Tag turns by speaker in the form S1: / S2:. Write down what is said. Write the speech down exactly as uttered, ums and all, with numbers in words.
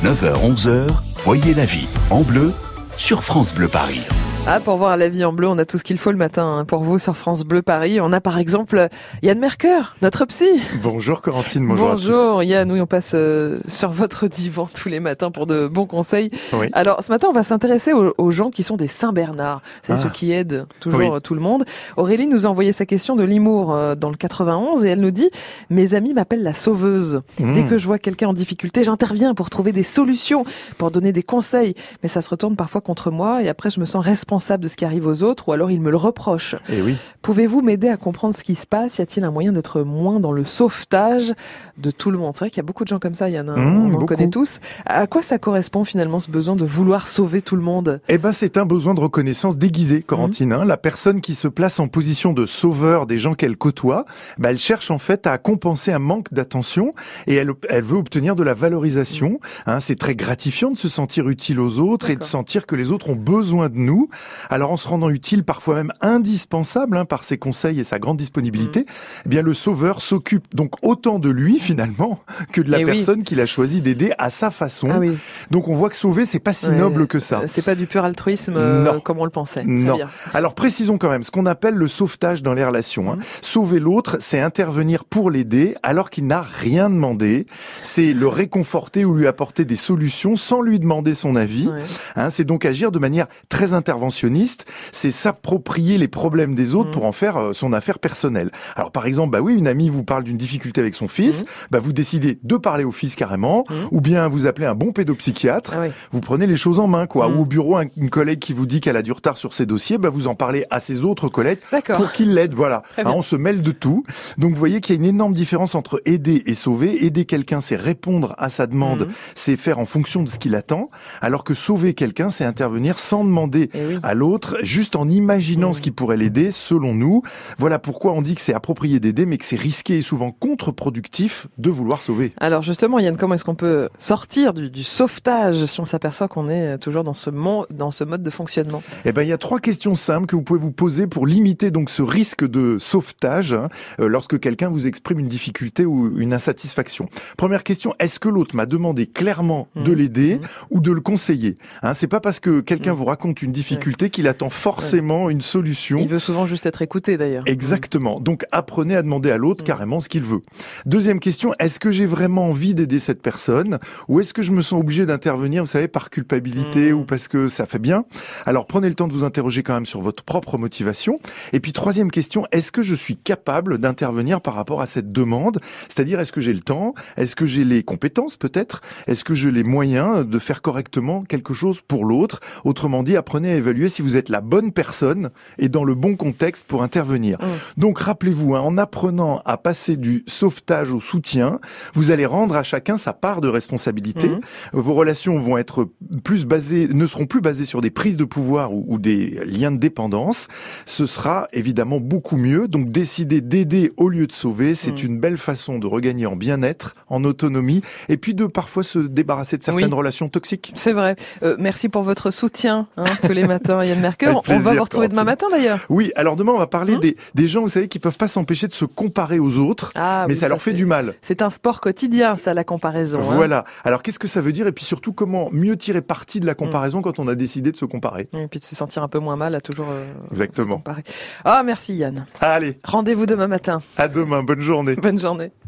S1: neuf heures onze heures, voyez la vie en bleu sur France Bleu Paris.
S2: Ah, pour voir la vie en bleu, on a tout ce qu'il faut le matin hein, pour vous sur France Bleu Paris. On a par exemple Yann Mercœur, notre psy.
S3: Bonjour Corentine, bonjour,
S2: bonjour
S3: à tous.
S2: Yann, oui, on passe euh, sur votre divan tous les matins pour de bons conseils.
S3: Oui.
S2: Alors ce matin, on va s'intéresser aux, aux gens qui sont des Saint-Bernard. C'est ah. ceux qui aident toujours oui. tout le monde. Aurélie nous a envoyé sa question de Limours euh, dans le quatre-vingt-onze et elle nous dit « Mes amis m'appellent la sauveuse. Mmh. Dès que je vois quelqu'un en difficulté, j'interviens pour trouver des solutions, pour donner des conseils. Mais ça se retourne parfois contre moi et après je me sens responsable de ce qui arrive aux autres ou alors ils me le reprochent.
S3: Et oui.
S2: Pouvez-vous m'aider à comprendre ce qui se passe? Y a-t-il un moyen d'être moins dans le sauvetage de tout le monde? C'est vrai qu'il y a beaucoup de gens comme ça, Yann, hein, mmh, on en beaucoup. connaît tous. À quoi ça correspond finalement ce besoin de vouloir sauver tout le monde?
S3: Eh ben, c'est un besoin de reconnaissance déguisé, Corentine. Mmh. Hein. La personne qui se place en position de sauveur des gens qu'elle côtoie, bah, elle cherche en fait à compenser un manque d'attention et elle, elle veut obtenir de la valorisation. Mmh. Hein, c'est très gratifiant de se sentir utile aux autres D'accord. et de sentir que les autres ont besoin de nous. Alors en se rendant utile, parfois même indispensable hein, par ses conseils et sa grande disponibilité, mmh. eh bien le sauveur s'occupe donc autant de lui finalement que de la et personne oui. qu'il a choisi d'aider à sa façon. Ah oui. Donc on voit que sauver, c'est pas si ouais, noble que ça.
S2: C'est pas du pur altruisme euh, comme on le pensait. Très
S3: non.
S2: Bien.
S3: Alors précisons quand même ce qu'on appelle le sauvetage dans les relations. Hein. Mmh. Sauver l'autre, c'est intervenir pour l'aider alors qu'il n'a rien demandé. C'est le réconforter ou lui apporter des solutions sans lui demander son avis. Ouais. Hein, c'est donc agir de manière très interventionniste. C'est s'approprier les problèmes des autres mmh. pour en faire euh, son affaire personnelle. Alors par exemple, bah oui, une amie vous parle d'une difficulté avec son fils, mmh. bah vous décidez de parler au fils carrément, mmh. ou bien vous appelez un bon pédopsychiatre, ah oui. vous prenez les choses en main, quoi. Mmh. Ou au bureau, un, une collègue qui vous dit qu'elle a du retard sur ses dossiers, bah vous en parlez à ses autres collègues D'accord. pour qu'ils l'aident. Voilà. Hein, on se mêle de tout. Donc vous voyez qu'il y a une énorme différence entre aider et sauver. Aider quelqu'un, c'est répondre à sa demande, mmh. c'est faire en fonction de ce qu'il attend, alors que sauver quelqu'un, c'est intervenir sans demander oui. à l'autre, juste en imaginant mmh. ce qui pourrait l'aider, selon nous. Voilà pourquoi on dit que c'est approprié d'aider, mais que c'est risqué et souvent contre-productif de vouloir sauver.
S2: Alors justement, Yann, comment est-ce qu'on peut sortir du, du sauvetage si on s'aperçoit qu'on est toujours dans ce, mon, dans ce mode de fonctionnement?
S3: Eh ben, il y a trois questions simples que vous pouvez vous poser pour limiter donc ce risque de sauvetage hein, euh, lorsque quelqu'un vous exprime une difficulté ou une insatisfaction. Première question, est-ce que l'autre m'a demandé clairement mmh. de l'aider mmh. ou de le conseiller hein, c'est pas parce que quelqu'un mmh. vous raconte une difficulté ouais. qu'il attend forcément ouais. une solution.
S2: Il veut souvent juste être écouté d'ailleurs.
S3: Exactement. Donc apprenez à demander à l'autre mmh. carrément ce qu'il veut. Deuxième question, est-ce que j'ai vraiment envie d'aider cette personne ou est-ce que je me sens obligé d'intervenir, vous savez, par culpabilité mmh. ou parce que ça fait bien? Alors prenez le temps de vous interroger quand même sur votre propre motivation. Et puis troisième question, est-ce que je suis capable d'intervenir par rapport à cette demande? C'est-à-dire, est-ce que j'ai le temps? Est-ce que j'ai les compétences peut-être? Est-ce que j'ai les moyens de faire correctement quelque chose pour l'autre? Autrement dit, apprenez à évaluer si vous êtes la bonne personne et dans le bon contexte pour intervenir. Mmh. Donc rappelez-vous, hein, en apprenant à passer du sauvetage au soutien, vous allez rendre à chacun sa part de responsabilité. Mmh. Vos relations vont être plus basées, ne seront plus basées sur des prises de pouvoir ou, ou des liens de dépendance. Ce sera évidemment beaucoup mieux. Donc décider d'aider au lieu de sauver, c'est mmh. une belle façon de regagner en bien-être, en autonomie, et puis de parfois se débarrasser de certaines oui. relations toxiques.
S2: C'est vrai. Euh, merci pour votre soutien hein, tous les matins, Yann Mercœur. On va vous retrouver demain matin d'ailleurs.
S3: Oui, alors demain on va parler mmh. des, des gens, vous savez, qui peuvent pas s'empêcher de se comparer aux autres, ah, mais oui, ça, ça leur fait du mal.
S2: C'est un sport quotidien, ça, la comparaison.
S3: Voilà.
S2: Hein.
S3: Alors qu'est-ce que ça veut dire? Et puis surtout, comment mieux tirer parti de la comparaison mmh. quand on a décidé de se comparer?
S2: Et puis de se sentir un peu moins mal à toujours euh,
S3: Exactement.
S2: se comparer. Ah, merci Yann.
S3: Allez.
S2: Rendez-vous demain matin.
S3: À demain, bonne journée.
S2: Bonne journée.